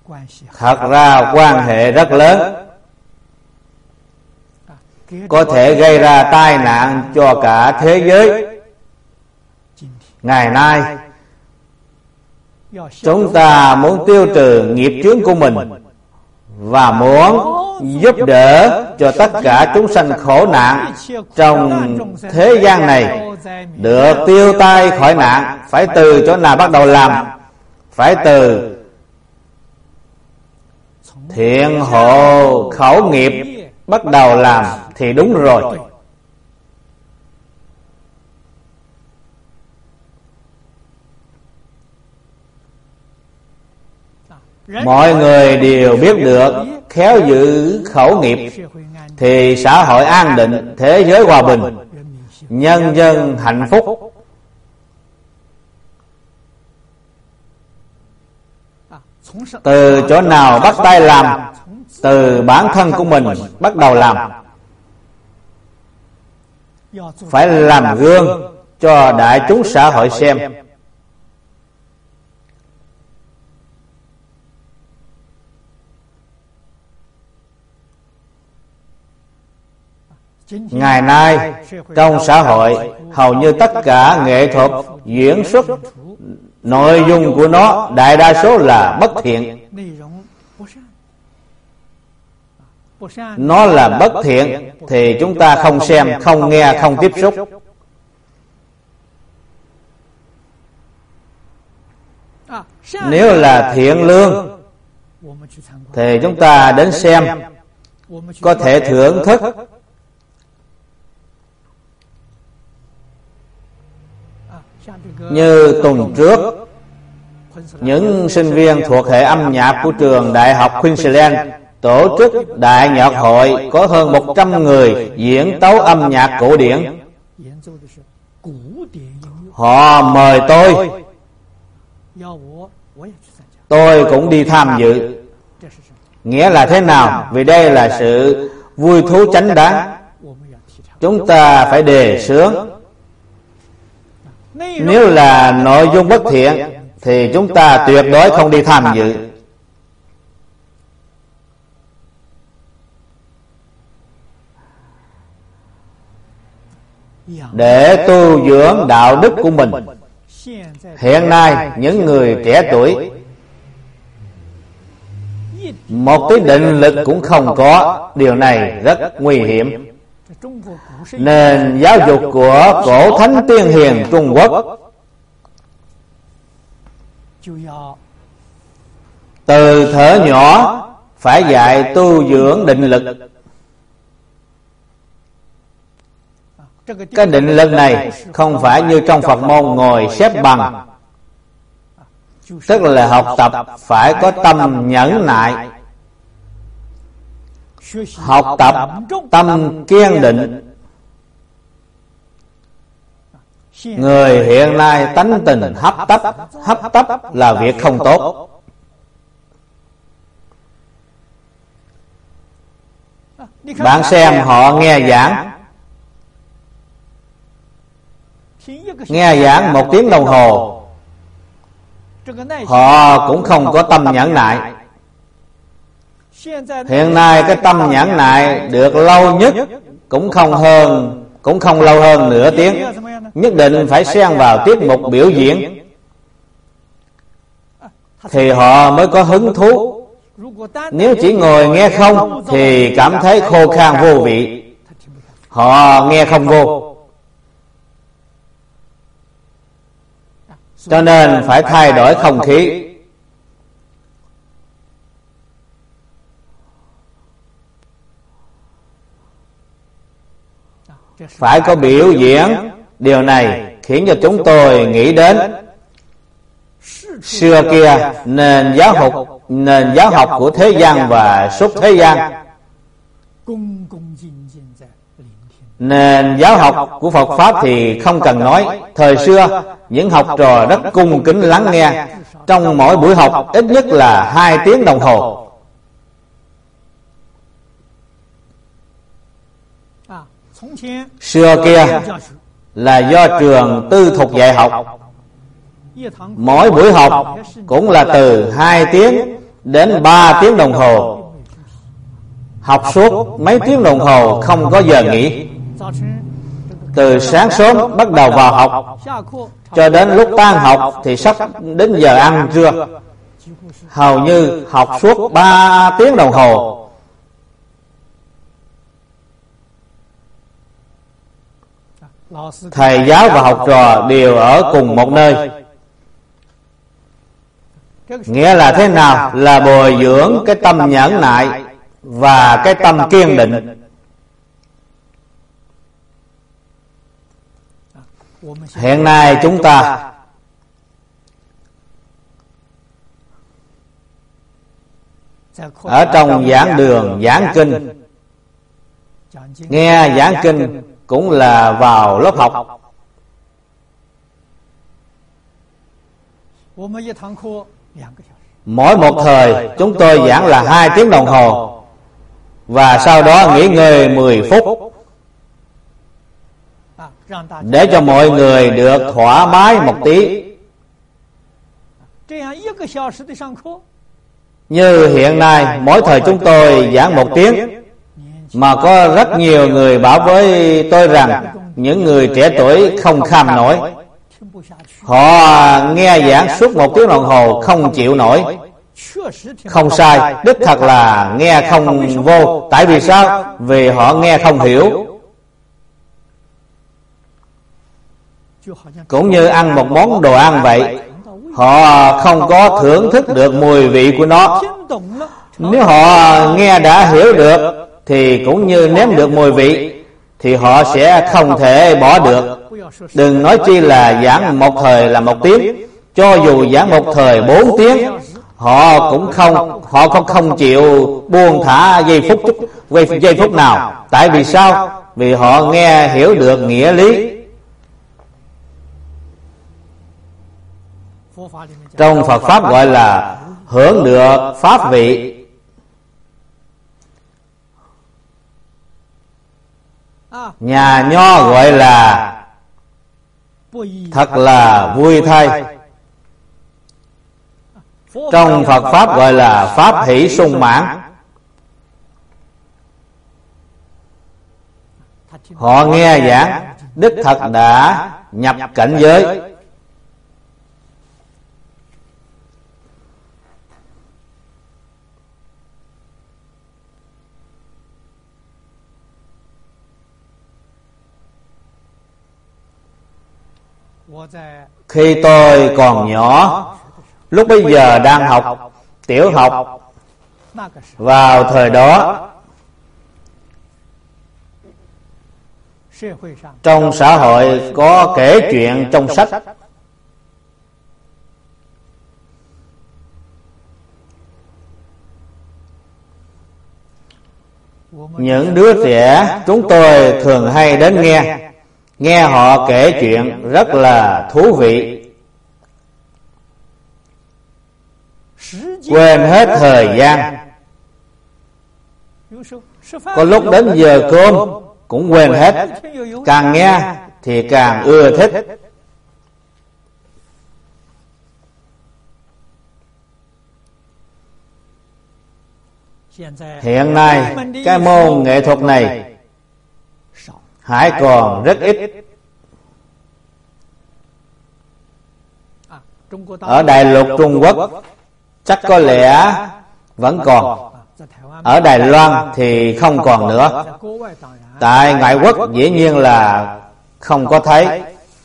thật ra quan hệ rất lớn, có thể gây ra tai nạn cho cả thế giới. Ngày nay chúng ta muốn tiêu trừ nghiệp chướng của mình và muốn giúp đỡ cho tất cả chúng sanh khổ nạn trong thế gian này được tiêu tai khỏi nạn. Phải từ chỗ nào bắt đầu làm? Phải từ thiện hộ khẩu nghiệp bắt đầu làm thì đúng rồi. Mọi người đều biết được khéo giữ khẩu nghiệp thì xã hội an định, thế giới hòa bình, nhân dân hạnh phúc. Từ chỗ nào bắt tay làm? Từ bản thân của mình bắt đầu làm. Phải làm gương cho đại chúng xã hội xem. Ngày nay trong xã hội hầu như tất cả nghệ thuật diễn xuất, nội dung của nó đại đa số là bất thiện. Nó là bất thiện thì chúng ta không xem, không nghe, không tiếp xúc. Nếu là thiện lương thì chúng ta đến xem, có thể thưởng thức. Như tuần trước, những sinh viên thuộc hệ âm nhạc của trường Đại học Queensland tổ chức đại nhạc hội, có hơn 100 người diễn tấu âm nhạc cổ điển. Họ mời tôi cũng đi tham dự. Nghĩa là thế nào? Vì đây là sự vui thú chánh đáng, chúng ta phải đề xướng. Nếu là nội dung bất thiện thì chúng ta tuyệt đối không đi tham dự. Để tu dưỡng đạo đức của mình, hiện nay những người trẻ tuổi một tí định lực cũng không có. Điều này rất nguy hiểm. Nền giáo dục của cổ thánh tiên hiền Trung Quốc từ thuở nhỏ phải dạy tu dưỡng định lực. Cái định lực này không phải như trong Phật môn ngồi xếp bằng, tức là học tập phải có tâm nhẫn nại, học tập tâm kiên định. Người hiện nay tánh tình hấp tấp là việc không tốt. Bạn xem họ nghe giảng 1 tiếng đồng hồ, họ cũng không có tâm nhẫn nại. Hiện nay cái tâm nhẫn nại được lâu nhất cũng không lâu hơn nửa tiếng. Nhất định phải xen vào tiết mục biểu diễn thì họ mới có hứng thú. Nếu chỉ ngồi nghe không thì cảm thấy khô khan vô vị, họ nghe không vô. Cho nên phải thay đổi không khí. Phải có biểu diễn. Điều này khiến cho chúng tôi nghĩ đến xưa kia nền giáo học của thế gian và xuất thế gian. Nền giáo học của Phật Pháp thì không cần nói. Thời xưa những học trò rất cung kính lắng nghe. Trong mỗi buổi học ít nhất là 2 tiếng đồng hồ. Xưa kia là do trường tư thục dạy học. Mỗi buổi học cũng là từ 2 tiếng đến 3 tiếng đồng hồ, học suốt mấy tiếng đồng hồ không có giờ nghỉ. Từ sáng sớm bắt đầu vào học cho đến lúc tan học thì sắp đến giờ ăn trưa, hầu như học suốt 3 tiếng đồng hồ. Thầy giáo và học trò đều ở cùng một nơi. Nghĩa là thế nào? Là bồi dưỡng cái tâm nhẫn nại và cái tâm kiên định. Hiện nay chúng ta ở trong giảng đường giảng kinh, nghe giảng kinh cũng là vào lớp học. Mỗi một thời chúng tôi giảng là 2 tiếng đồng hồ, và sau đó nghỉ ngơi 10 phút để cho mọi người được thoải mái một tí. Như hiện nay mỗi thời chúng tôi giảng 1 tiếng, mà có rất nhiều người bảo với tôi rằng những người trẻ tuổi không kham nổi. Họ nghe giảng suốt 1 tiếng đồng hồ không chịu nổi. Không sai, đích thật là nghe không vô. Tại vì sao? Vì họ nghe không hiểu. Cũng như ăn một món đồ ăn vậy, họ không có thưởng thức được mùi vị của nó. Nếu họ nghe đã hiểu được thì cũng như nếm được mùi vị, thì họ sẽ không thể bỏ được. Đừng nói chi là giảng một thời là 1 tiếng. Cho dù giảng một thời 4 tiếng, họ cũng không chịu buông thả giây phút nào. Tại vì sao? Vì họ nghe hiểu được nghĩa lý. Trong Phật Pháp gọi là hưởng được pháp vị. Nhà nho gọi là thật là vui thay. Trong Phật Pháp gọi là pháp hỷ sung mãn. Họ nghe giảng đích thật đã nhập cảnh giới. Khi tôi còn nhỏ, lúc bấy giờ đang học tiểu học, vào thời đó trong xã hội có kể chuyện trong sách. Những đứa trẻ chúng tôi thường hay đến nghe họ kể chuyện rất là thú vị. Quên hết thời gian. Có lúc đến giờ cơm cũng quên hết. Càng nghe thì càng ưa thích. Hiện nay cái môn nghệ thuật này hãy còn rất ít. Ở Đại lục Trung Quốc chắc có lẽ vẫn còn. Ở Đài Loan thì không còn nữa. Tại ngoại quốc dĩ nhiên là không có thấy.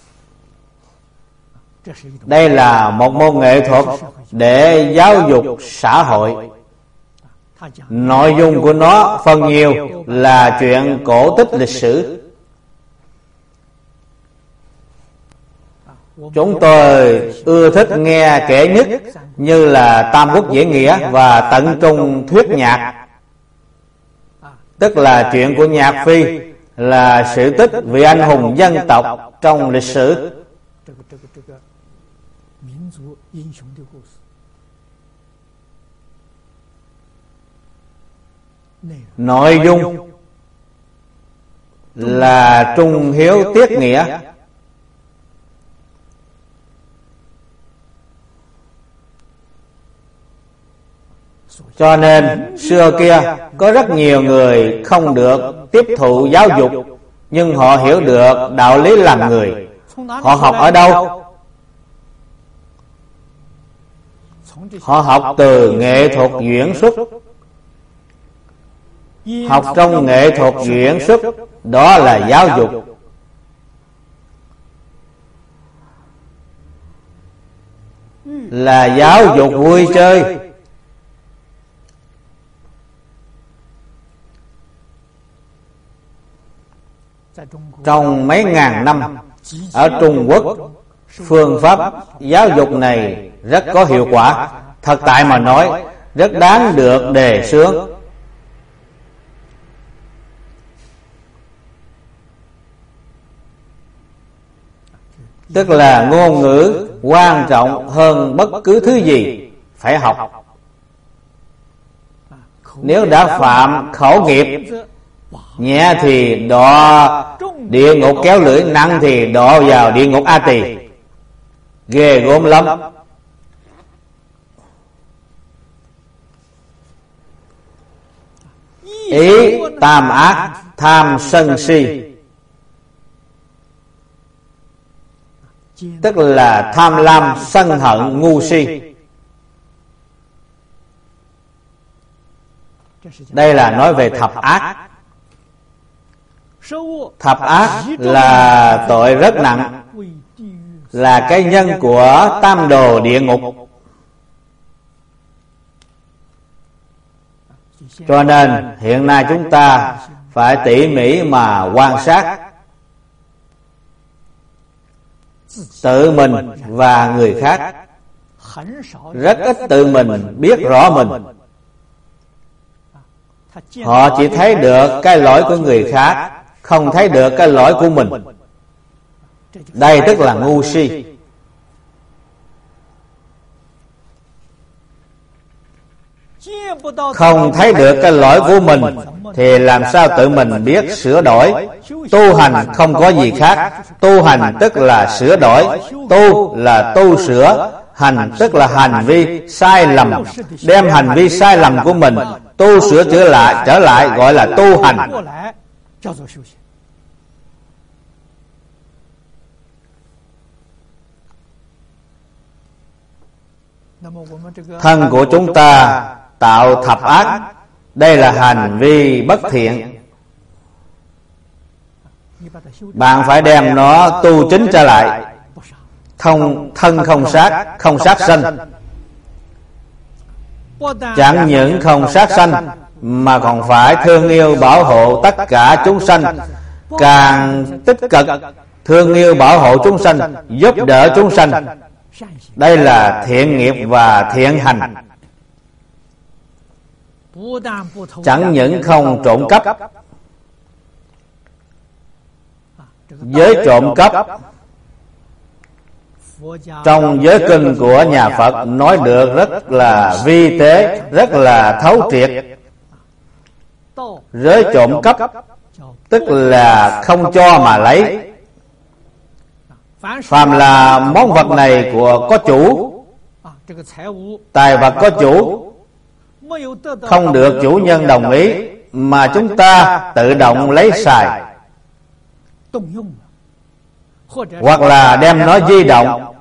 Đây là một môn nghệ thuật để giáo dục xã hội. Nội dung của nó phần nhiều là chuyện cổ tích lịch sử. Chúng tôi ưa thích nghe kể nhất như là Tam Quốc Diễn Nghĩa và Tận Trung Thuyết Nhạc, tức là chuyện của Nhạc Phi, là sự tích vị anh hùng dân tộc trong lịch sử. Nội dung là trung hiếu tiết nghĩa. Cho nên xưa kia có rất nhiều người không được tiếp thụ giáo dục, nhưng họ hiểu được đạo lý làm người. Họ học ở đâu? Họ học từ nghệ thuật diễn xuất. Học trong nghệ thuật diễn xuất, đó là giáo dục. Là giáo dục vui chơi. Trong mấy ngàn năm ở Trung Quốc, phương pháp giáo dục này rất có hiệu quả. Thật tại mà nói, rất đáng được đề xướng. Tức là ngôn ngữ quan trọng hơn bất cứ thứ gì, phải học. Nếu đã phạm khẩu nghiệp, nhẹ thì đọa địa ngục kéo lưỡi, nặng thì đọa vào địa ngục A Tỳ. Ghê gớm lắm. Ý tam ác, tham sân si, tức là tham lam sân hận ngu si. Đây là nói về thập ác. Thập ác là tội rất nặng, là cái nhân của tam đồ địa ngục. Cho nên hiện nay chúng ta phải tỉ mỉ mà quan sát tự mình và người khác. Rất ít tự mình biết rõ mình. Họ chỉ thấy được cái lỗi của người khác, không thấy được cái lỗi của mình. Đây tức là ngu si. Không thấy được cái lỗi của mình thì làm sao tự mình biết sửa đổi. Tu hành không có gì khác. Tu hành tức là sửa đổi. Tu là tu sửa. Hành tức là hành vi sai lầm. Đem hành vi sai lầm của mình tu sửa trở lại gọi là tu hành. Thân của chúng ta tạo thập ác, đây là hành vi bất thiện. Bạn phải đem nó tu chính trở lại. Thân không sát, không sát sanh. Chẳng những không sát sanh mà còn phải thương yêu bảo hộ tất cả chúng sanh. Càng tích cực thương yêu bảo hộ chúng sanh, giúp đỡ chúng sanh. Đây là thiện nghiệp và thiện hành. Chẳng những không trộm cắp. Giới trộm cắp trong giới kinh của nhà Phật nói được rất là vi tế, rất là thấu triệt. Giới trộm cắp tức là không cho mà lấy. Phàm là món vật này có chủ, tài vật có chủ, không được chủ nhân đồng ý mà chúng ta tự động lấy xài, hoặc là đem nó di động,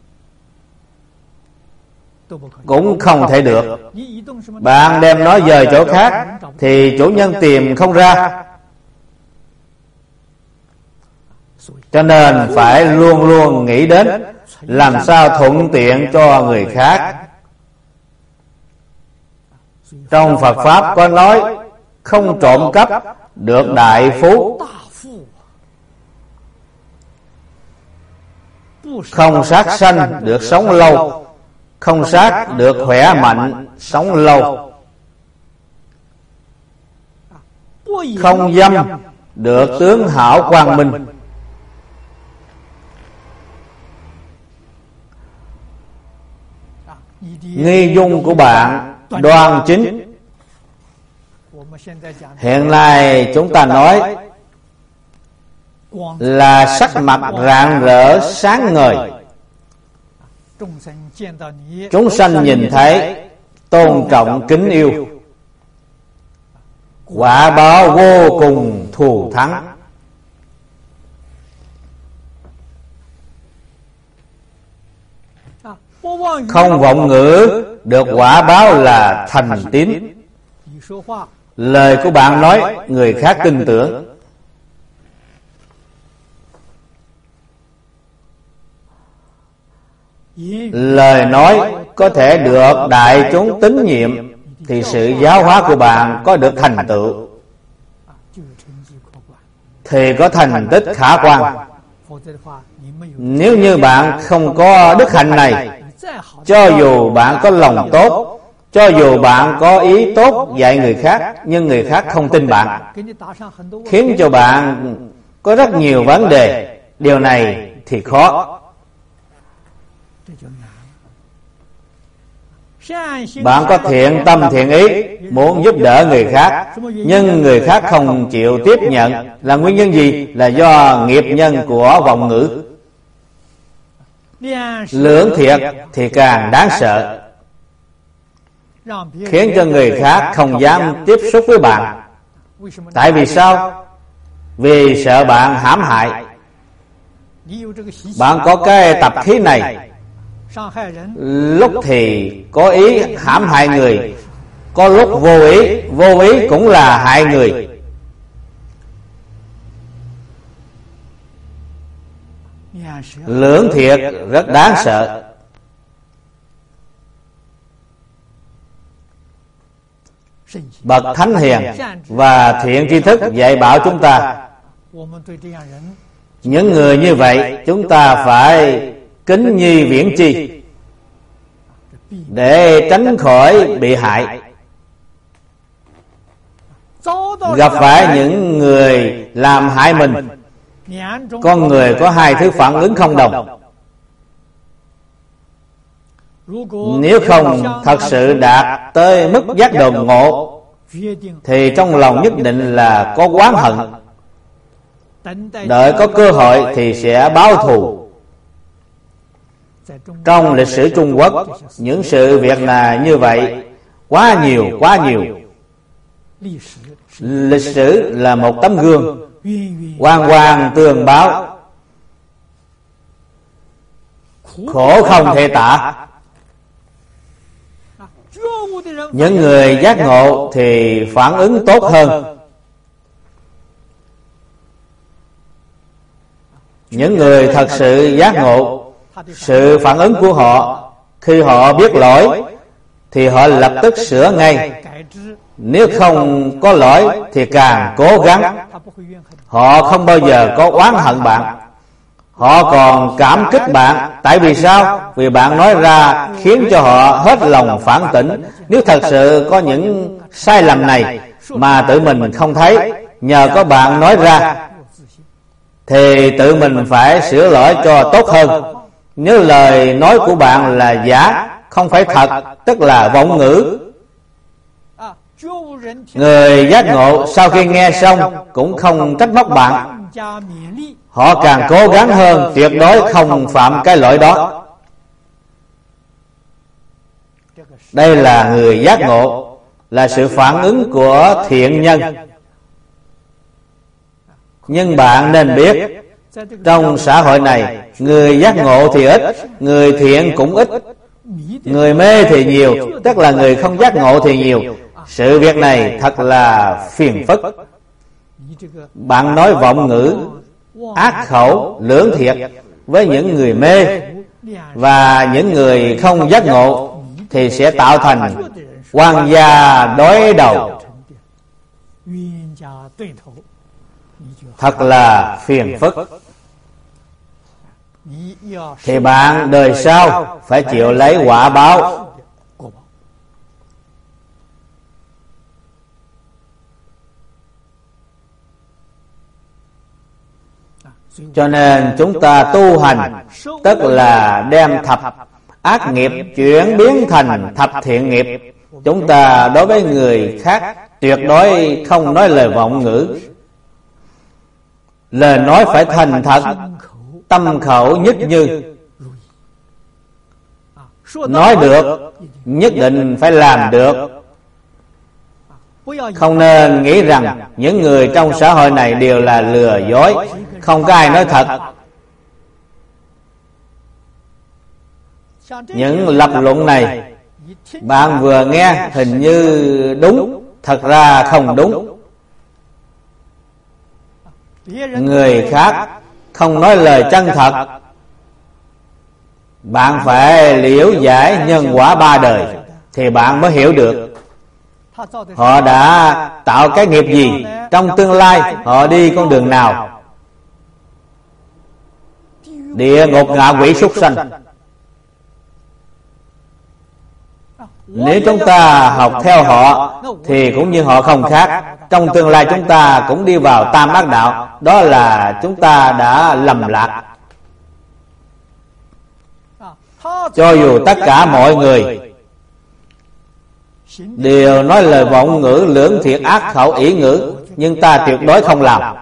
cũng không thể được. Bạn đem nó dời chỗ khác thì chủ nhân tìm không ra. Cho nên phải luôn luôn nghĩ đến làm sao thuận tiện cho người khác. Trong Phật Pháp có nói không trộm cắp được đại phú, không sát sanh được sống lâu, không sát được khỏe mạnh sống lâu, không dâm được tướng hảo quang minh. Nghi dung của bạn đoan chính. Hiện nay chúng ta nói là sắc mặt rạng rỡ sáng ngời. Chúng sanh nhìn thấy tôn trọng kính yêu. Quả báo vô cùng thù thắng. Không vọng ngữ được quả báo là thành tín. Lời của bạn nói người khác tin tưởng. Lời nói có thể được đại chúng tín nhiệm thì sự giáo hóa của bạn có được thành tựu, thì có thành tích khả quan. Nếu như bạn không có đức hạnh này, cho dù bạn có lòng tốt, cho dù bạn có ý tốt dạy người khác, nhưng người khác không tin bạn, khiến cho bạn có rất nhiều vấn đề. Điều này thì khó. Bạn có thiện tâm thiện ý, muốn giúp đỡ người khác, nhưng người khác không chịu tiếp nhận, là nguyên nhân gì? Là do nghiệp nhân của vọng ngữ. Lưỡng thiệt thì càng đáng sợ, khiến cho người khác không dám tiếp xúc với bạn. Tại vì sao? Vì sợ bạn hãm hại. Bạn có cái tập khí này, lúc thì có ý hãm hại người, có lúc vô ý cũng là hại người. Lưỡng thiệt rất đáng sợ. Bậc thánh hiền và thiện tri thức dạy bảo chúng ta, những người như vậy chúng ta phải kính nhi viễn chi, để tránh khỏi bị hại. Gặp phải những người làm hại mình, con người có hai thứ phản ứng không đồng. Nếu không thật sự đạt tới mức giác đột ngộ, thì trong lòng nhất định là có oán hận. Đợi có cơ hội thì sẽ báo thù. Trong lịch sử Trung Quốc, những sự việc là như vậy quá nhiều. Lịch sử là một tấm gương hoàn tường báo, khổ không thể tả. Những người giác ngộ thì phản ứng tốt hơn. Những người thật sự giác ngộ, sự phản ứng của họ khi họ biết lỗi thì họ lập tức sửa ngay. Nếu không có lỗi thì càng cố gắng. Họ không bao giờ có oán hận bạn, họ còn cảm kích bạn. Tại vì sao? Vì bạn nói ra khiến cho họ hết lòng phản tỉnh. Nếu thật sự có những sai lầm này mà tự mình không thấy, nhờ có bạn nói ra, thì tự mình phải sửa lỗi cho tốt hơn. Nếu lời nói của bạn là giả, không phải thật, tức là vọng ngữ, người giác ngộ sau khi nghe xong cũng không trách móc bạn. Họ càng cố gắng hơn, tuyệt đối không phạm cái lỗi đó. Đây là người giác ngộ, là sự phản ứng của thiện nhân. Nhưng bạn nên biết, trong xã hội này, người giác ngộ thì ít, người thiện cũng ít, người mê thì nhiều, tức là người không giác ngộ thì nhiều. Sự việc này thật là phiền phức. Bạn nói vọng ngữ, ác khẩu, lưỡng thiệt với những người mê và những người không giác ngộ, thì sẽ tạo thành oan gia đối đầu, thật là phiền phức. Thì bạn đời sau phải chịu lấy quả báo. Cho nên chúng ta tu hành, tức là đem thập ác nghiệp chuyển biến thành thập thiện nghiệp. Chúng ta đối với người khác tuyệt đối không nói lời vọng ngữ. Lời nói phải thành thật, tâm khẩu nhất như. nói được nhất định phải làm được. Không nên nghĩ rằng những người trong xã hội này đều là lừa dối, không có ai nói thật. Những lập luận này bạn vừa nghe hình như đúng, thật ra không đúng. Người khác không nói lời chân thật. Bạn phải liễu giải nhân quả ba đời thì bạn mới hiểu được họ đã tạo cái nghiệp gì, trong tương lai họ đi con đường nào. Địa ngục, ngạ quỷ, súc sanh. Nếu chúng ta học theo họ thì cũng như họ không khác. Trong tương lai chúng ta cũng đi vào tam ác đạo. Đó là chúng ta đã lầm lạc. Cho dù tất cả mọi người đều nói lời vọng ngữ, lưỡng thiệt, ác khẩu, ỷ ngữ, nhưng ta tuyệt đối không làm.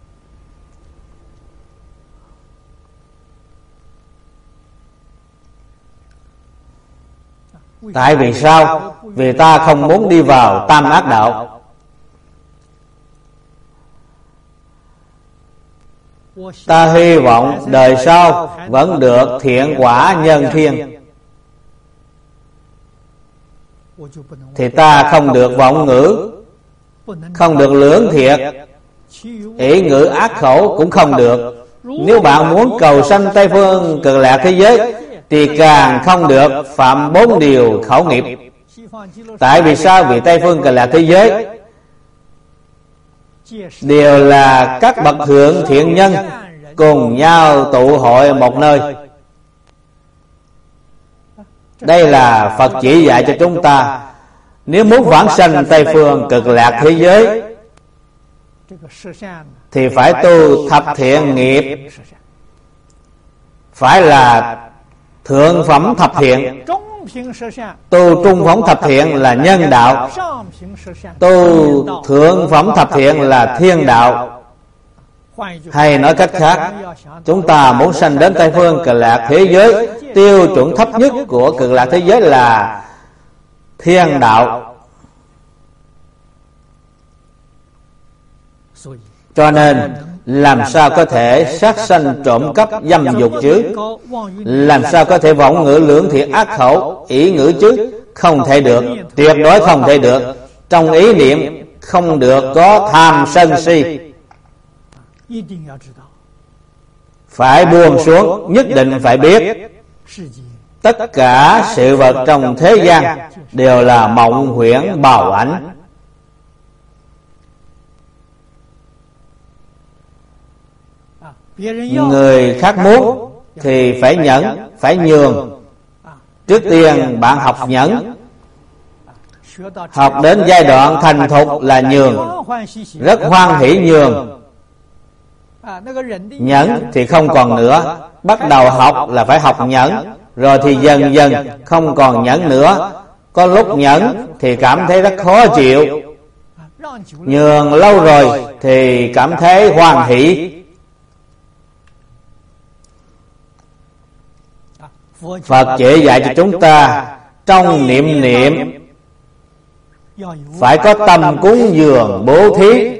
Tại vì sao? Vì ta không muốn đi vào tam ác đạo. Ta hy vọng đời sau vẫn được thiện quả nhân thiên, thì ta không được vọng ngữ, không được lưỡng thiệt, ỷ ngữ, ác khẩu cũng không được. Nếu bạn muốn cầu sanh Tây Phương Cực Lạc thế giới thì càng không được phạm 4 điều khẩu nghiệp. Tại vì sao? Vì Tây Phương Cực Lạc thế giới đều là các bậc thượng thiện nhân cùng nhau tụ hội một nơi. Đây là Phật chỉ dạy cho chúng ta. Nếu muốn vãng sanh Tây Phương Cực Lạc thế giới thì phải tu thập thiện nghiệp, phải là thượng phẩm thập thiện. Tu trung phẩm thập thiện là nhân đạo, tu thượng phẩm thập thiện là thiên đạo. Hay nói cách khác, chúng ta muốn sanh đến Tây Phương Cực Lạc thế giới, tiêu chuẩn thấp nhất của Cực Lạc thế giới là thiên đạo. Cho nên làm sao có thể sát sanh trộm cắp dâm dục chứ? Làm sao có thể vọng ngữ, lưỡng thiệt, ác khẩu, ỷ ngữ chứ? Không thể được, tuyệt đối không thể được. Trong ý niệm không được có tham sân si. Phải buông xuống, nhất định phải biết tất cả sự vật trong thế gian đều là mộng huyễn bào ảnh. Người khác muốn thì phải nhẫn, phải nhường. Trước tiên bạn học nhẫn, học đến giai đoạn thành thục là nhường, rất hoan hỷ nhường. Nhẫn thì không còn nữa. Bắt đầu học là phải học nhẫn, rồi thì dần dần không còn nhẫn nữa. Có lúc nhẫn thì cảm thấy rất khó chịu, nhường lâu rồi thì cảm thấy hoan hỷ. Phật chỉ dạy cho chúng ta trong niệm niệm phải có tâm cúng dường bố thí.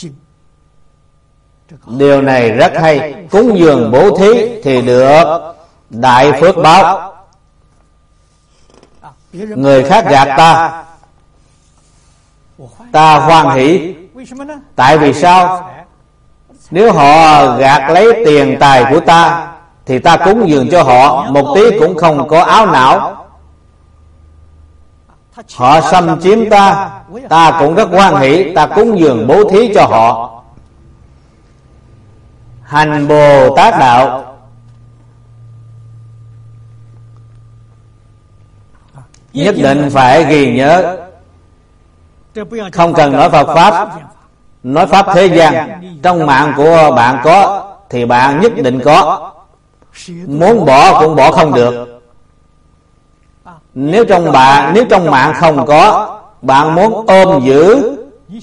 Điều này rất hay. Cúng dường bố thí thì được đại phước báo. Người khác gạt ta, ta hoan hỷ. Tại vì sao? Nếu họ gạt lấy tiền tài của ta thì ta cúng dường cho họ một tí cũng không có áo não. Họ xâm chiếm ta, ta cũng rất hoan hỷ, ta cúng dường bố thí cho họ. Hành Bồ Tát đạo nhất định phải ghi nhớ. Không cần nói Phật Pháp, nói Pháp thế gian. Trong mạng của bạn có thì bạn nhất định có. Muốn bỏ cũng bỏ không được. Nếu trong mạng không có, bạn muốn ôm giữ,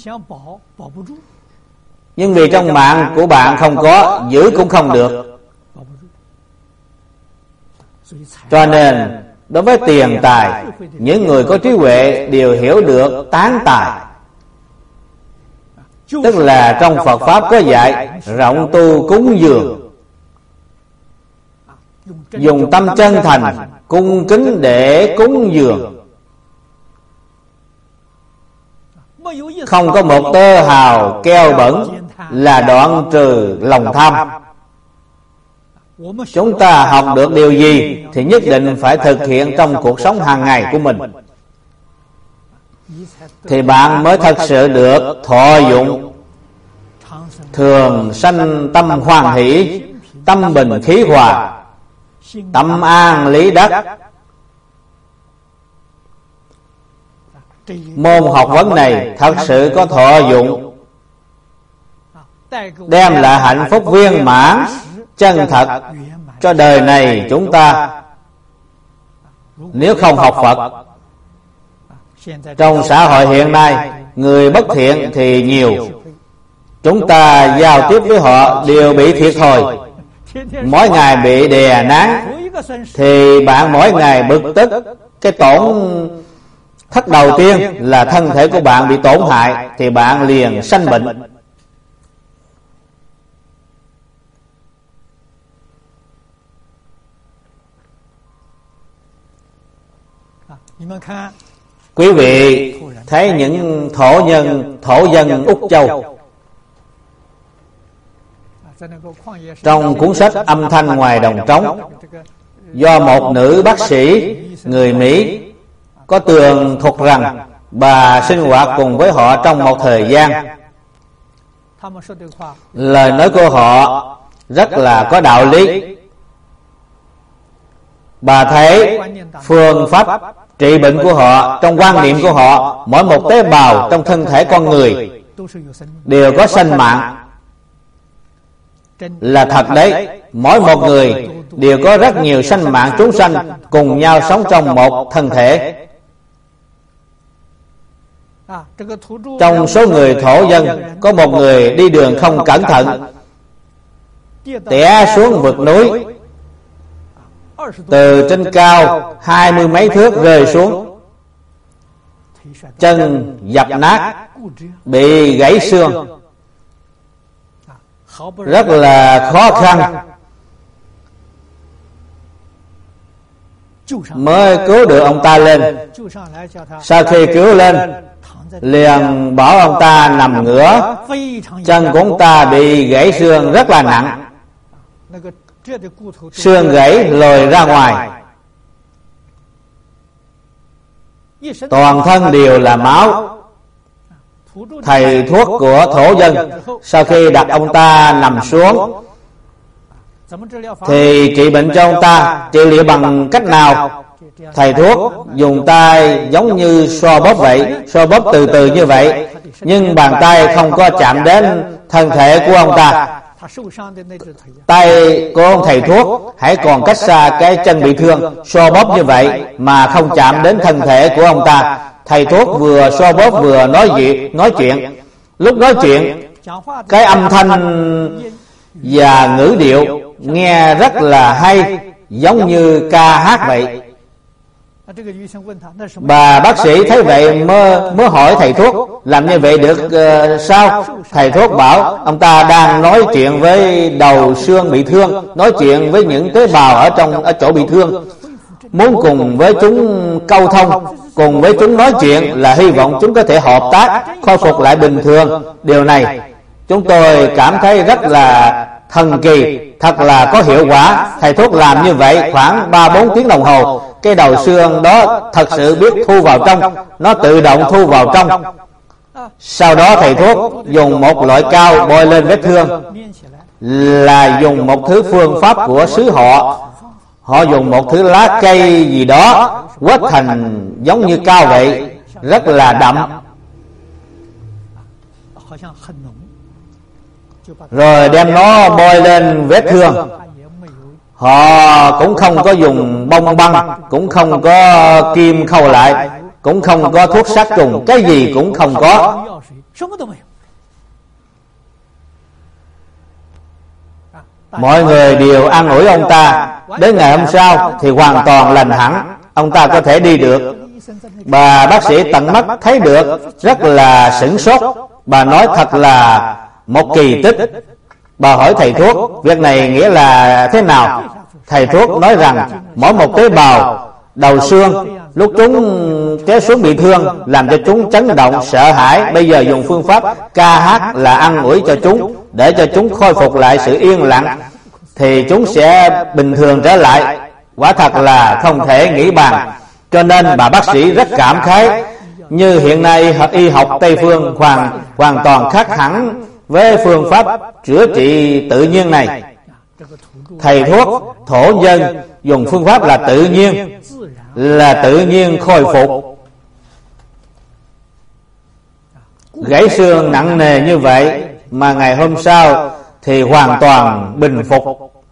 nhưng vì trong mạng của bạn không có, giữ cũng không được. Cho nên Đối với tiền tài, những người có trí huệ đều hiểu được tán tài. Tức là trong Phật Pháp có dạy rộng tu cúng dường, dùng tâm chân thành cung kính để cúng dường, không có một tơ hào keo bẩn là đoạn trừ lòng tham. Chúng ta học được điều gì thì nhất định phải thực hiện trong cuộc sống hàng ngày của mình, thì bạn mới thật sự được thọ dụng, thường sanh tâm hoan hỷ, tâm bình khí hòa, tâm an lý đắc. Môn học vấn này thật sự có thọ dụng, đem lại hạnh phúc viên mãn chân thật cho đời này chúng ta. Nếu không học Phật, trong xã hội hiện nay người bất thiện thì nhiều, chúng ta giao tiếp với họ đều bị thiệt thòi, mỗi ngày bị đè nén, thì bạn mỗi ngày bực tức. Cái tổn thất đầu tiên là thân thể của bạn bị tổn hại, thì bạn liền sanh bệnh. Quý vị thấy những thổ dân Úc Châu trong cuốn sách Âm thanh ngoài đồng trống, do một nữ bác sĩ người Mỹ có tường thuật rằng bà sinh hoạt cùng với họ trong một thời gian. Lời nói của họ rất là có đạo lý. Bà thấy phương pháp trị bệnh của họ, trong quan niệm của họ, mỗi một tế bào trong thân thể con người đều có sinh mạng. Là thật đấy, mỗi một người đều có rất nhiều sinh mạng chúng sanh cùng nhau sống trong một thân thể. Trong số người thổ dân, có một người đi đường không cẩn thận, té xuống vực núi, từ trên cao 20 mấy thước rơi xuống, chân dập nát, bị gãy xương, rất là khó khăn mới cứu được ông ta lên. Sau khi cứu lên, liền bảo ông ta nằm ngửa, chân của ông ta bị gãy xương rất là nặng, xương gãy lồi ra ngoài, toàn thân đều là máu. Thầy thuốc của thổ dân sau khi đặt ông ta nằm xuống thì trị bệnh cho ông ta. Trị liệu bằng cách nào? Thầy thuốc dùng tay giống như xoa bóp vậy, xoa bóp từ từ như vậy, nhưng bàn tay không có chạm đến thân thể của ông ta. Tay của ông thầy thuốc hãy còn cách xa cái chân bị thương, xoa bóp như vậy mà không chạm đến thân thể của ông ta. Thầy thuốc vừa xoa bóp vừa nói chuyện. Lúc nói chuyện, cái âm thanh và ngữ điệu nghe rất là hay, giống như ca hát vậy. Bà bác sĩ thấy vậy mới hỏi thầy thuốc, làm như vậy được sao? Thầy thuốc bảo ông ta đang nói chuyện với đầu xương bị thương, nói chuyện với những tế bào ở chỗ bị thương, muốn cùng với chúng câu thông, cùng với chúng nói chuyện là hy vọng chúng có thể hợp tác, khôi phục lại bình thường. Điều này chúng tôi cảm thấy rất là thần kỳ, thật là có hiệu quả. Thầy thuốc làm như vậy khoảng 3-4 tiếng đồng hồ, cái đầu xương đó thật sự biết thu vào trong, nó tự động thu vào trong. Sau đó thầy thuốc dùng một loại cao bôi lên vết thương, là dùng một thứ phương pháp của xứ họ. Họ dùng một thứ lá cây gì đó quét thành giống như cao vậy, rất là đậm, rồi đem nó bôi lên vết thương. Họ cũng không có dùng bông băng, cũng không có kim khâu lại, cũng không có thuốc sát trùng, cái gì cũng không có. Mọi người đều an ủi ông ta. Đến ngày hôm sau thì hoàn toàn lành hẳn, ông ta có thể đi được. Bà bác sĩ tận mắt thấy được, rất là sửng sốt. Bà nói thật là một kỳ tích. Bà hỏi thầy thuốc, việc này nghĩa là thế nào? Thầy thuốc nói rằng mỗi một tế bào đầu xương lúc chúng kéo xuống bị thương, làm cho chúng chấn động sợ hãi. Bây giờ dùng phương pháp KH là an ủi cho chúng, để cho chúng khôi phục lại sự yên lặng, thì chúng sẽ bình thường trở lại. Quả thật là không thể nghĩ bàn. Cho nên bà bác sĩ rất cảm khái. Như hiện nay y học Tây phương hoàn toàn khác hẳn với phương pháp chữa trị tự nhiên này. Thầy thuốc thổ dân dùng phương pháp là tự nhiên khôi phục. Gãy xương nặng nề như vậy mà ngày hôm sau thì hoàn toàn bình phục.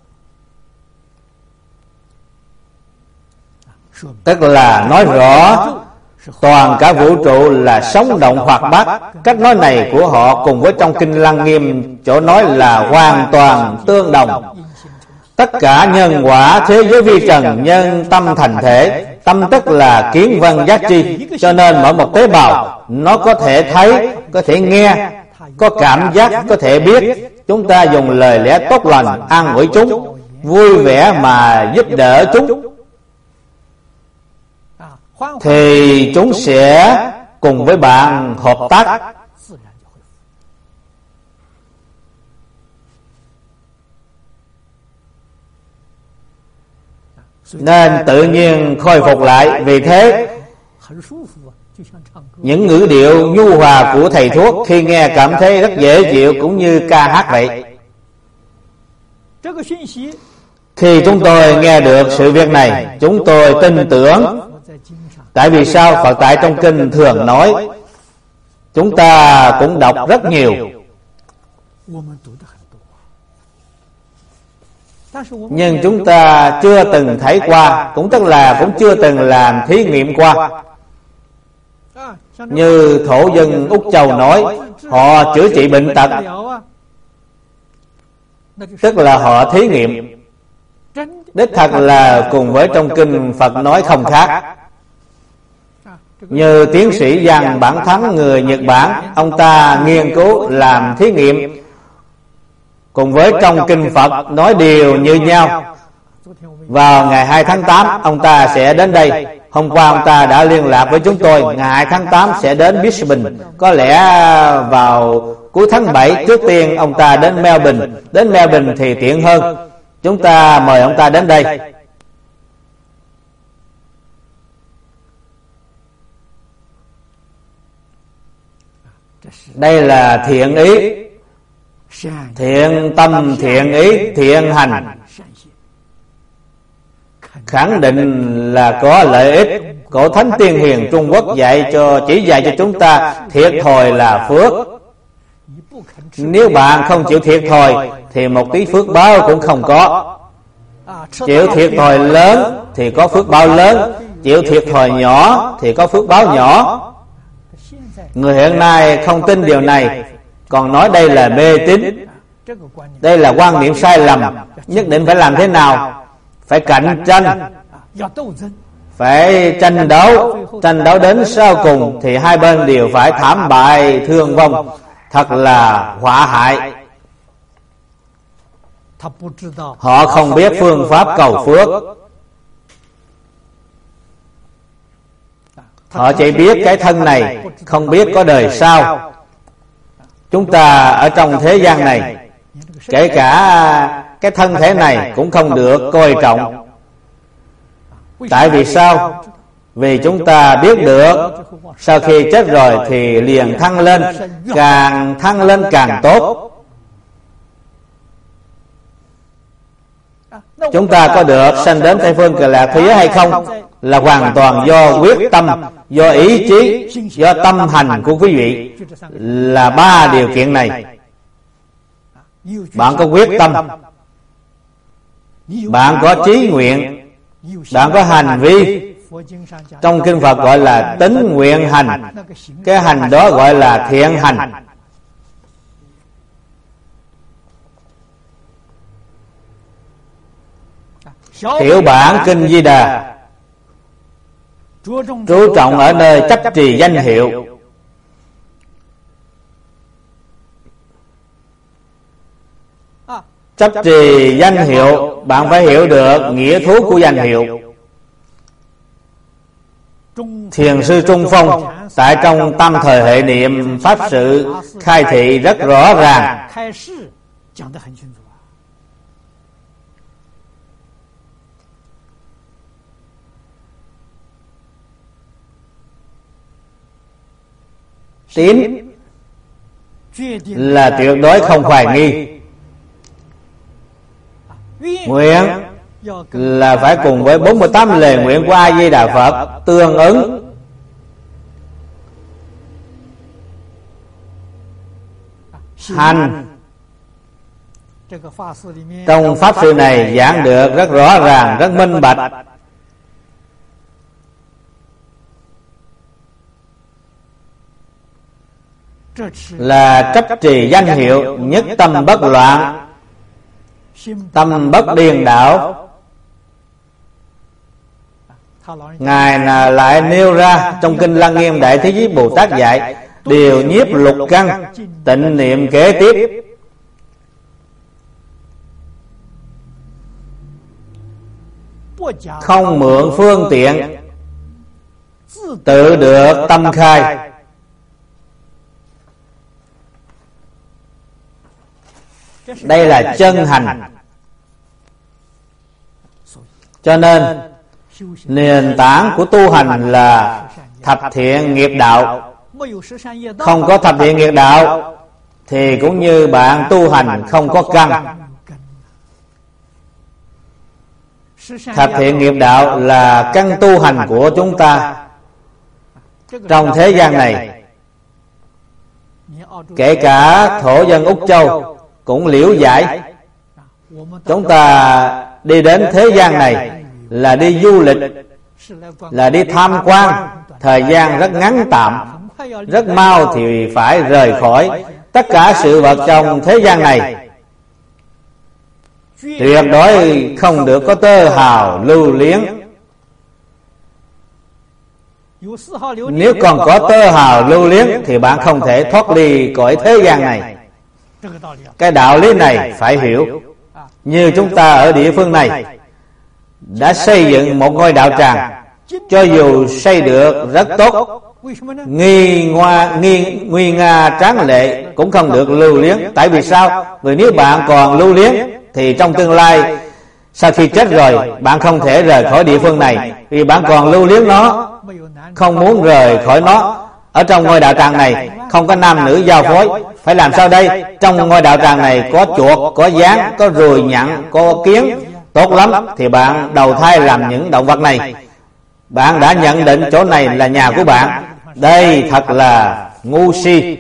Tức là nói rõ toàn cả vũ trụ là sống động hoạt bát. Cách nói này của họ cùng với trong Kinh Lăng Nghiêm chỗ nói là hoàn toàn tương đồng. Tất cả nhân quả thế giới vi trần, nhân tâm thành thể. Tâm tức là kiến văn giác chi, cho nên mỗi một tế bào nó có thể thấy, có thể nghe, có cảm giác, có thể biết. Chúng ta dùng lời lẽ tốt lành an ủi chúng, vui vẻ mà giúp đỡ chúng, thì chúng sẽ cùng với bạn hợp tác. Nên tự nhiên khôi phục lại. Vì thế những ngữ điệu nhu hòa của thầy thuốc khi nghe cảm thấy rất dễ chịu, cũng như ca hát vậy. Khi chúng tôi nghe được sự việc này, chúng tôi tin tưởng. Tại vì sao? Phật tại trong kinh thường nói, chúng ta cũng đọc rất nhiều, nhưng chúng ta chưa từng thấy qua, cũng tức là cũng chưa từng làm thí nghiệm qua. Như thổ dân Úc Châu nói, họ chữa trị bệnh tật, tức là họ thí nghiệm. Đích thật là cùng với trong kinh Phật nói không khác. Như tiến sĩ Giang Bản Thắng người Nhật Bản, ông ta nghiên cứu làm thí nghiệm, cùng với trong kinh Phật nói đều như nhau. Vào ngày 2 tháng 8 ông ta sẽ đến đây. Hôm qua ông ta đã liên lạc với chúng tôi, ngày 2 tháng 8 sẽ đến Brisbane. Có lẽ vào cuối tháng 7. Trước tiên ông ta đến Melbourne. Đến Melbourne thì tiện hơn, chúng ta mời ông ta đến đây. Đây là thiện ý, thiện tâm, thiện ý, thiện hành, khẳng định là có lợi ích. Cổ Thánh Tiên Hiền Trung Quốc chỉ dạy cho chúng ta thiệt thòi là phước. Nếu bạn không chịu thiệt thòi thì một tí phước báo cũng không có. Chịu thiệt thòi lớn thì có phước báo lớn, chịu thiệt thòi nhỏ thì có phước báo nhỏ. Người hiện nay không tin điều này, còn nói đây là mê tín. Đây là quan niệm sai lầm. Nhất định phải làm thế nào? Phải cạnh tranh, phải tranh đấu đến sau cùng thì hai bên đều phải thảm bại thương vong. Thật là họa hại. Họ không biết phương pháp cầu phước. Họ chỉ biết cái thân này, không biết có đời sau. Chúng ta ở trong thế gian này, kể cả cái thân thể này cũng không được coi trọng. Tại vì sao? Vì chúng ta biết được sau khi chết rồi thì liền thăng lên, càng thăng lên càng tốt. Chúng ta có được sanh đến Tây phương Cực Lạc thế giới hay không là hoàn toàn do quyết tâm, do ý chí, do tâm hành của quý vị. Là ba điều kiện này. Bạn có quyết tâm, bạn có chí nguyện, bạn có hành vi. Trong kinh Phật gọi là tín nguyện hành. Cái hành đó gọi là thiện hành. Tiểu bản kinh Di Đà chú trọng ở nơi chấp trì danh hiệu. Chấp trì danh hiệu, bạn phải hiểu được nghĩa thú của danh hiệu. Thiền sư Trung Phong tại trong tam thời hệ niệm pháp sự khai thị rất rõ ràng. Tín là tuyệt đối không hoài nghi. Nguyện là phải cùng với 48 lời nguyện của A Di Đà Phật tương ứng. Hành trong pháp sự này giảng được rất rõ ràng, rất minh bạch. Là chấp trì danh hiệu, nhất tâm bất loạn, tâm bất điên đảo. Ngài lại nêu ra trong kinh Lăng Nghiêm Đại Thế Chí Bồ Tát dạy: điều nhiếp lục căn, tịnh niệm kế tiếp. Không mượn phương tiện, tự được tâm khai. Đây là chân hành. Cho nên nền tảng của tu hành là thập thiện nghiệp đạo. Không có thập thiện nghiệp đạo thì cũng như bạn tu hành không có căn. Thập thiện nghiệp đạo là căn tu hành của chúng ta. Trong thế gian này, kể cả thổ dân Úc Châu cũng liễu giải. Chúng ta đi đến thế gian này là đi du lịch, là đi tham quan. Thời gian rất ngắn tạm, rất mau thì phải rời khỏi. Tất cả sự vật trong thế gian này tuyệt đối không được có tơ hào lưu luyến. Nếu còn có tơ hào lưu luyến thì bạn không thể thoát ly cõi thế gian này. Cái đạo lý này phải hiểu. Như chúng ta ở địa phương này đã xây dựng một ngôi đạo tràng, cho dù xây được rất tốt, nguy nga tráng lệ cũng không được lưu luyến. Tại vì sao? Vì nếu bạn còn lưu luyến thì trong tương lai sau khi chết rồi bạn không thể rời khỏi địa phương này, vì bạn còn lưu luyến nó, không muốn rời khỏi nó. Ở trong ngôi đạo tràng này không có nam nữ giao phối. Phải làm sao đây? Trong ngôi đạo tràng này có chuột, có gián, có ruồi nhặn, có kiến. Tốt lắm thì bạn đầu thai làm những động vật này. Bạn đã nhận định chỗ này là nhà của bạn. Đây thật là ngu si.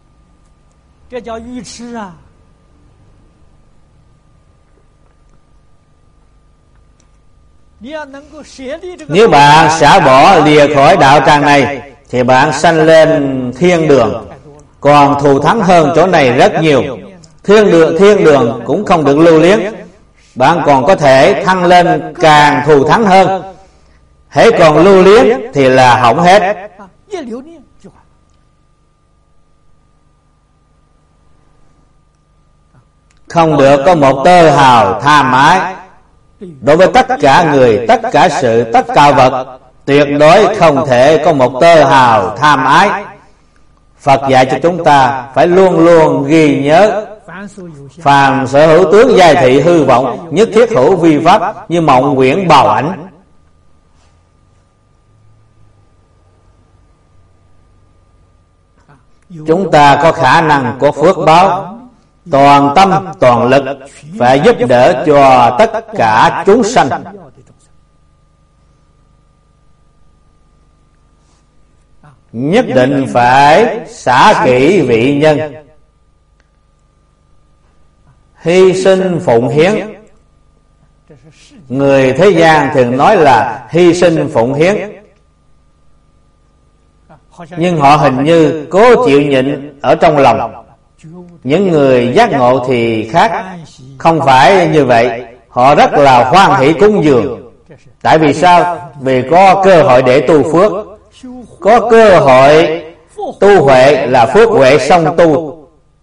Nếu bạn xả bỏ lìa khỏi đạo tràng này thì bạn sanh lên thiên đường. Còn thù thắng hơn chỗ này rất nhiều. Thiên đường cũng không được lưu luyến. Bạn còn có thể thăng lên càng thù thắng hơn. Hễ còn lưu luyến thì là hỏng hết. Không được có một tơ hào tham ái. Đối với tất cả người, tất cả sự, tất cả vật, tuyệt đối không thể có một tơ hào tham ái. Phật dạy cho chúng ta phải luôn luôn ghi nhớ: phàm sở hữu tướng giai thị hư vọng, nhất thiết hữu vi pháp, như mộng quyển bào ảnh. Chúng ta có khả năng, có phước báo, toàn tâm, toàn lực phải giúp đỡ cho tất cả chúng sanh. Nhất định phải xả kỹ vị nhân, hy sinh phụng hiến. Người thế gian thường nói là hy sinh phụng hiến, nhưng họ hình như cố chịu nhịn ở trong lòng. Những người giác ngộ thì khác, không phải như vậy. Họ rất là hoan hỷ cúng dường, Tại vì sao? Vì có cơ hội để tu phước, có cơ hội tu huệ là phước huệ song tu.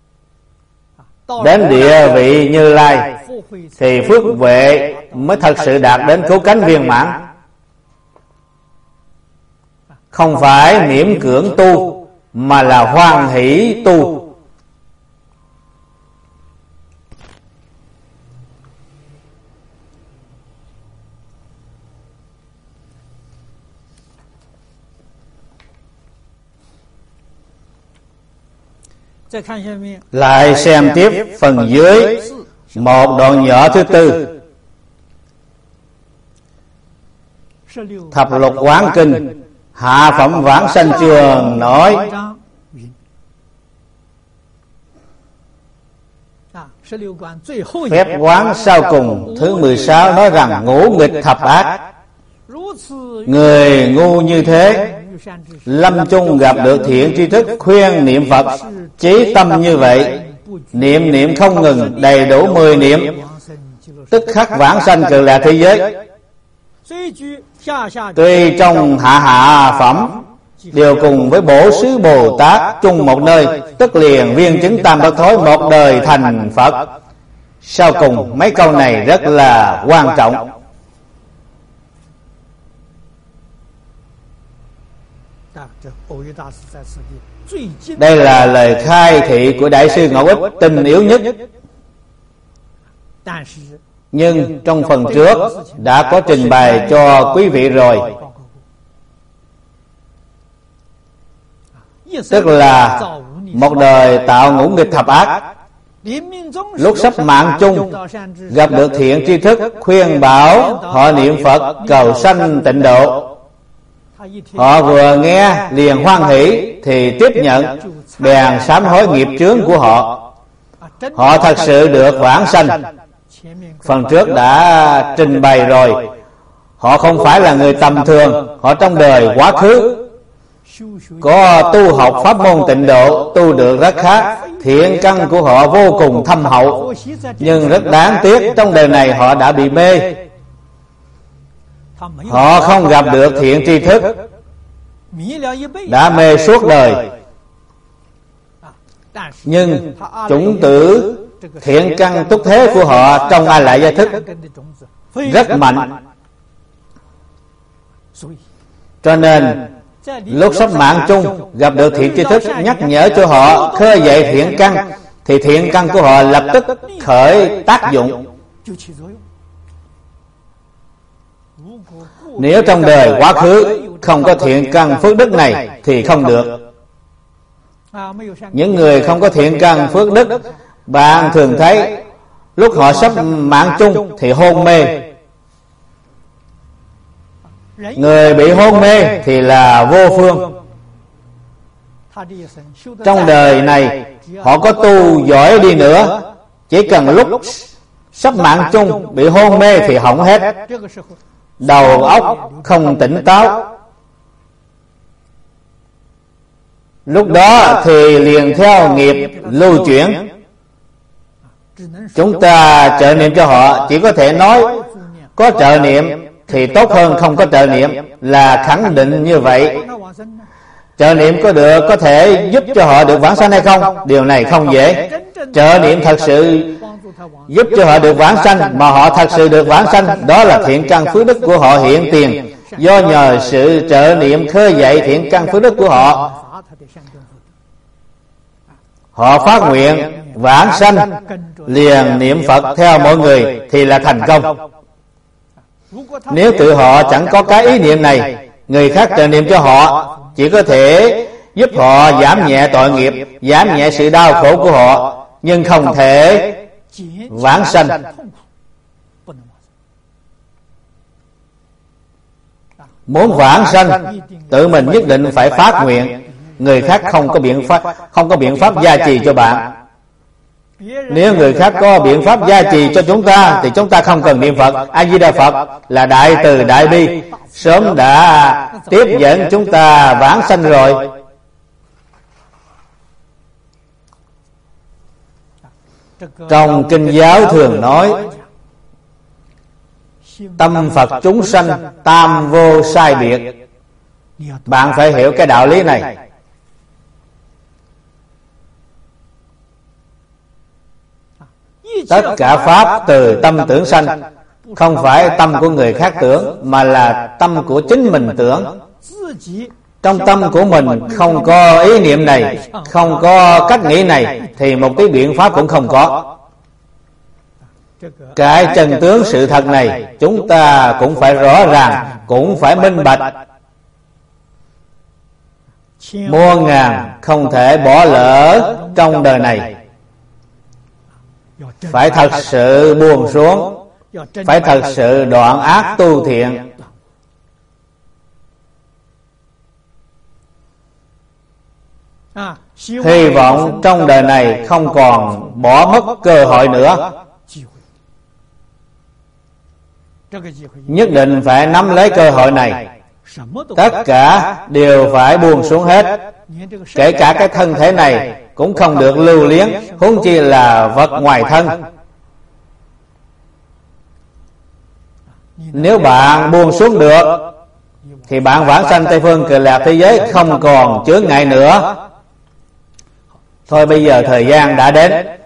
Đến địa vị Như Lai thì phước huệ mới thật sự đạt đến cứu cánh viên mãn. Không phải miễn cưỡng tu, mà là hoan hỷ tu. Lại xem tiếp phần dưới một đoạn nhỏ thứ tư. Thập Lục Quán Kinh Hạ Phẩm Vãng Sanh Chương nói: phép quán sau cùng thứ 16 nói rằng ngũ nghịch thập ác. Người ngu như thế, lâm chung gặp được thiện tri thức khuyên niệm Phật, chí tâm như vậy, niệm không ngừng, đầy đủ 10 niệm, tức khắc vãng sanh Cực Lạc thế giới. Tuy trong hạ phẩm đều cùng với Bổ Xứ Bồ Tát chung một nơi, tức liền viên chứng tam bất thối, một đời thành Phật. Sau cùng mấy câu này rất là quan trọng. Đây là lời khai thị của Đại sư Ngẫu Ích tinh yếu nhất. Nhưng trong phần trước đã có trình bày cho quý vị rồi. Tức là một đời tạo ngũ nghịch thập ác, lúc sắp mạng chung gặp được thiện tri thức khuyên bảo họ niệm Phật cầu sanh tịnh độ. Họ vừa nghe liền hoan hỷ thì tiếp nhận, bèn sám hối nghiệp chướng của họ. Họ thật sự được vãng sanh. Phần trước đã trình bày rồi. Họ không phải là người tầm thường. Họ trong đời quá khứ có tu học pháp môn tịnh độ, tu được rất khá, thiện căn của họ vô cùng thâm hậu. Nhưng rất đáng tiếc, trong đời này họ đã bị mê. Họ không gặp được thiện tri thức, đã mê suốt đời. Nhưng chủng tử thiện căn túc thế của họ trong A Lại Gia Thức rất mạnh. Cho nên lúc sắp mạng chung gặp được thiện tri thức nhắc nhở cho họ khơi dậy thiện căn, thì thiện căn của họ lập tức khởi tác dụng. Nếu trong đời quá khứ không có thiện căn phước đức này thì không được. Những người không có thiện căn phước đức, bạn thường thấy lúc họ sắp mạng chung thì hôn mê. Người bị hôn mê thì là vô phương. Trong đời này họ có tu giỏi đi nữa, chỉ cần lúc sắp mạng chung bị hôn mê thì hỏng hết, đầu óc không tỉnh táo. Lúc đó thì liền theo nghiệp lưu chuyển. Chúng ta trợ niệm cho họ, chỉ có thể nói có trợ niệm thì tốt hơn không có trợ niệm, là khẳng định như vậy. Trợ niệm có thể giúp cho họ được vãng sanh hay không? Điều này không dễ. Trợ niệm thật sự giúp cho họ được vãng sanh, mà họ thật sự được vãng sanh, đó là thiện căn phước đức của họ hiện tiền. Do nhờ sự trợ niệm khơi dậy thiện căn phước đức của họ, họ phát nguyện vãng sanh, liền niệm Phật theo mọi người thì là thành công. Nếu tự họ chẳng có cái ý niệm này, người khác trợ niệm cho họ chỉ có thể giúp họ giảm nhẹ tội nghiệp, giảm nhẹ sự đau khổ của họ, nhưng không thể vãng sanh. Muốn vãng sanh, tự mình nhất định phải phát nguyện. Người khác không có biện pháp gia trì cho bạn. Nếu người khác có biện pháp gia trì cho chúng ta thì chúng ta không cần niệm Phật. A Di Đà Phật là đại từ đại bi, sớm đã tiếp dẫn chúng ta vãng sanh rồi. Trong kinh giáo thường nói tâm Phật chúng sanh tam vô sai biệt. Bạn phải hiểu cái đạo lý này. Tất cả pháp từ tâm tưởng sanh, không phải tâm của người khác tưởng, mà là tâm của chính mình tưởng. Trong tâm của mình không có ý niệm này, không có cách nghĩ này, thì một cái biện pháp cũng không có. Cái chân tướng sự thật này chúng ta cũng phải rõ ràng, cũng phải minh bạch. Muôn ngàn không thể bỏ lỡ trong đời này. Phải thật sự buông xuống, phải thật sự đoạn ác tu thiện. Hy vọng trong đời này không còn bỏ mất cơ hội nữa. Nhất định phải nắm lấy cơ hội này. Tất cả đều phải buông xuống hết. Kể cả cái thân thể này cũng không được lưu luyến, huống chi là vật ngoài thân. Nếu bạn buông xuống được thì bạn vãng sanh Tây Phương Cực Lạc thế giới không còn chướng ngại nữa. Thôi bây giờ thời gian đã đến,